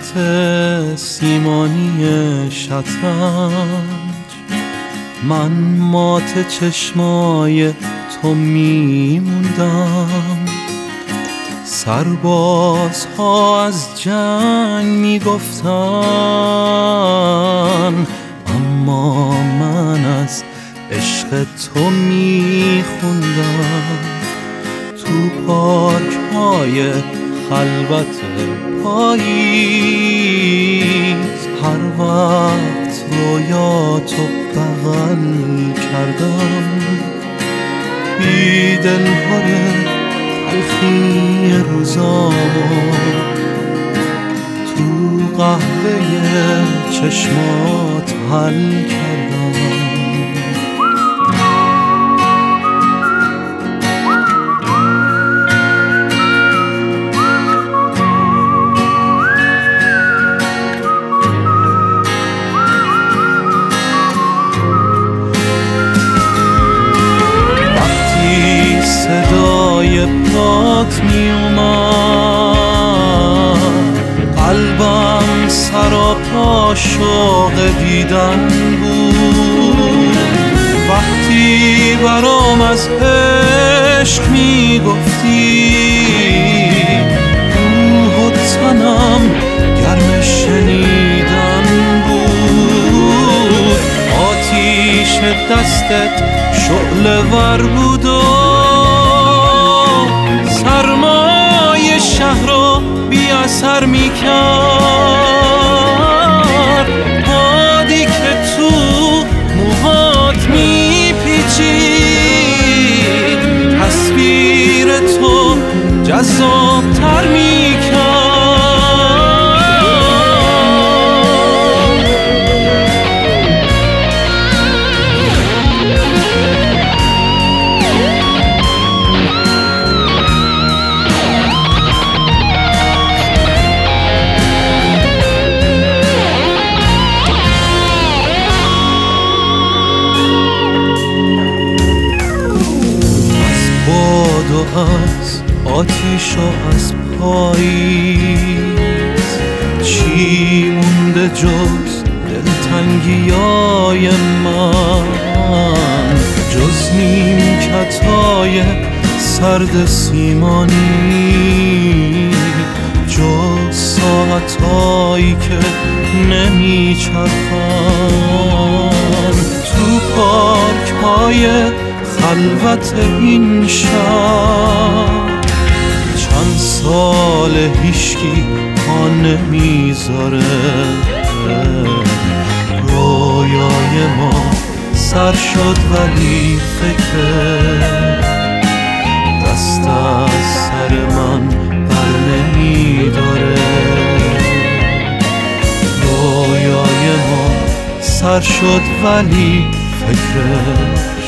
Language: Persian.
تخت سیمانی شطرنج من مات چشمای تو میموندم. سربازها از جنگ میگفتن اما من از عشق تو میخوندم. تو پارک های خلوت پاییز هر وقت رویاتو بغل کردم. بی دلبر تلخی روزامو تو قهوه چشمات حل کردم. صدای پات می اومد قلبم سراپا شوق دیدن بود. وقتی برام از عشق می گفتی روح و تنم گرم شنیدن بود. آتیش دستت شعله ور بود و سرمای شهر رو بی اثر می کرد. بادی که تو موهات می پیچید تصویر تو جذاب‌تر می کرد. از آتیش و از پاییز چی مونده جز دلتنگیای من؟ جز نیمکتای سرد سیمانی، جز ساعتایی که نمیچرخن تو پارک های خلوت این شهر. چند سال هیشکی پا نمیذاره رویای ما سر شد ولی فکر دست از سر من بر نمیداره. رویای ما سر شد ولی فکر